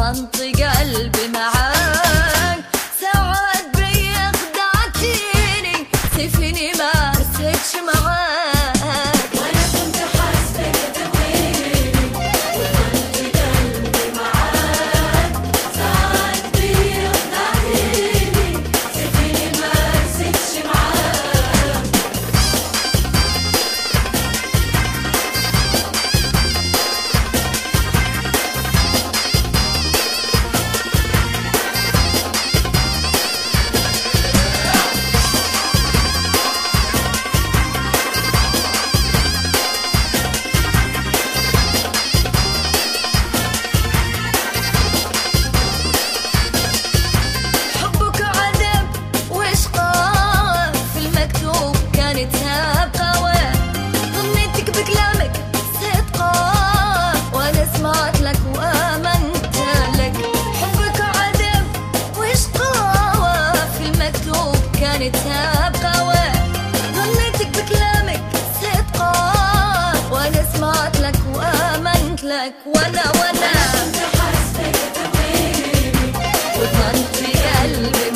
وطنت قلبي معاك. ساعات بيا خدعتيني سيفيني ما رستش معاك، وانا كنت حاسبك تهويني وطنت قلبي معاك. ساعات بيا خدعتيني سيفيني ما رستش معاك. ظنيتك بكلامك صدقة وانا سمعت لك وامنت لك، وانا كنت حاسبك تهويني وطنت قلبي